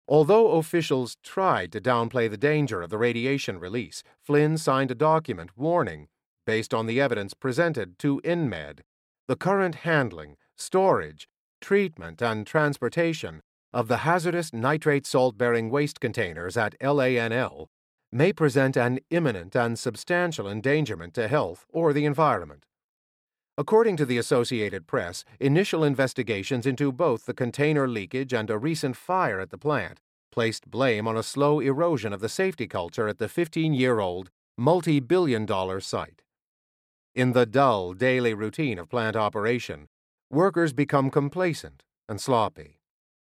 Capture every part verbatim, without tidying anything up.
Although officials tried to downplay the danger of the radiation release, Flynn signed a document warning, based on the evidence presented to INMED, the current handling, storage, treatment, and transportation of the hazardous nitrate salt-bearing waste containers at L A N L may present an imminent and substantial endangerment to health or the environment. According to the Associated Press, initial investigations into both the container leakage and a recent fire at the plant placed blame on a slow erosion of the safety culture at the fifteen-year-old, multi-billion dollar site. In the dull daily routine of plant operation, workers become complacent and sloppy.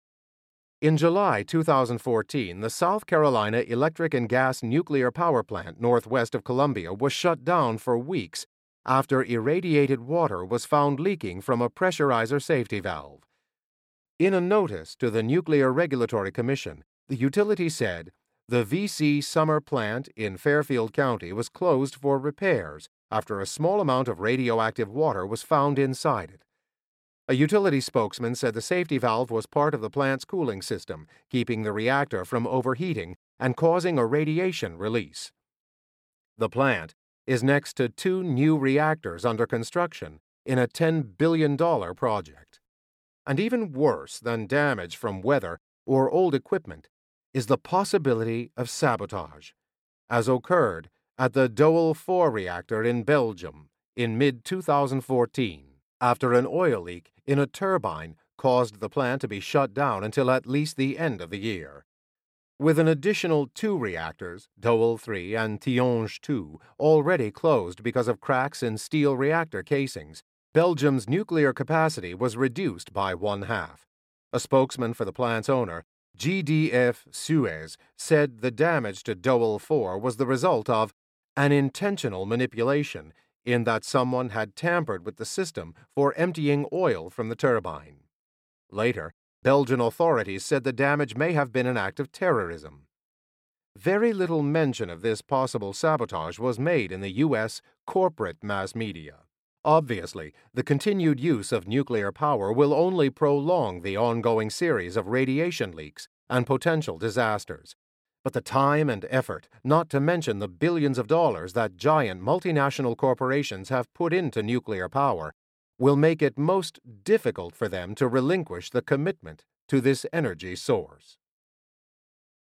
In July two thousand fourteen, the South Carolina Electric and Gas Nuclear Power Plant northwest of Columbia was shut down for weeks after irradiated water was found leaking from a pressurizer safety valve. In a notice to the Nuclear Regulatory Commission, the utility said the V C Summer plant in Fairfield County was closed for repairs after a small amount of radioactive water was found inside it. A utility spokesman said the safety valve was part of the plant's cooling system, keeping the reactor from overheating and causing a radiation release. The plant is next to two new reactors under construction in a ten billion dollars project. And even worse than damage from weather or old equipment is the possibility of sabotage, as occurred at the Doel four reactor in Belgium in mid twenty fourteen, after an oil leak in a turbine caused the plant to be shut down until at least the end of the year. With an additional two reactors, Doel three and Tihange two, already closed because of cracks in steel reactor casings, Belgium's nuclear capacity was reduced by one half. A spokesman for the plant's owner, G D F Suez, said the damage to Doel four was the result of an intentional manipulation in that someone had tampered with the system for emptying oil from the turbine. Later, Belgian authorities said the damage may have been an act of terrorism. Very little mention of this possible sabotage was made in the U S corporate mass media. Obviously, the continued use of nuclear power will only prolong the ongoing series of radiation leaks and potential disasters. But the time and effort, not to mention the billions of dollars that giant multinational corporations have put into nuclear power, will make it most difficult for them to relinquish the commitment to this energy source.